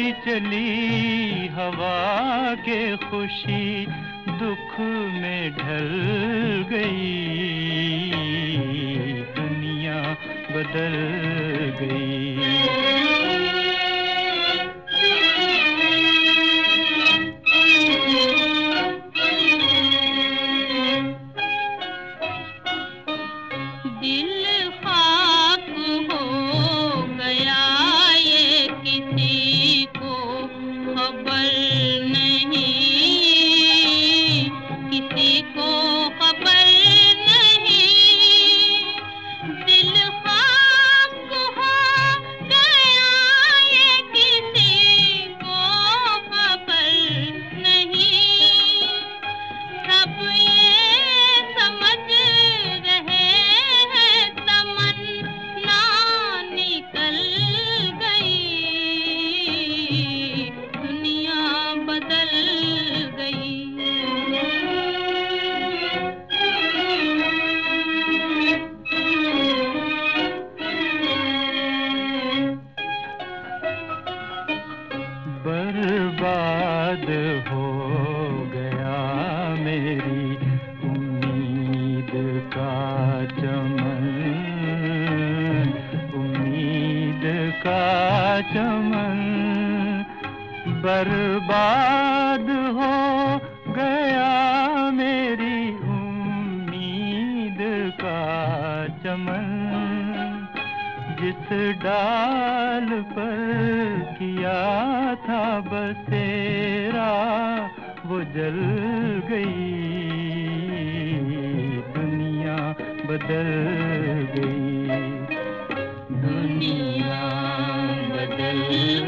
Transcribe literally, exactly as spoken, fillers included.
चली हवा के खुशी दुख में ढल गई, दुनिया बदल गई। दिल खाक हो गया ये किसी को खबर नहीं, किसी को खबर नहीं। दिल खाक हो गया ये किसी को खबर नहीं। सब ये समझ रहे निकल गई, दुनिया बदल गई। बर्बाद हो गया मेरी उम्मीद का चमन, का चमन। बर्बाद हो गया मेरी उम्मीद का चमन। जिस डाल पर किया था बसेरा वो जल गई, दुनिया बदल गई, दुनिया बदल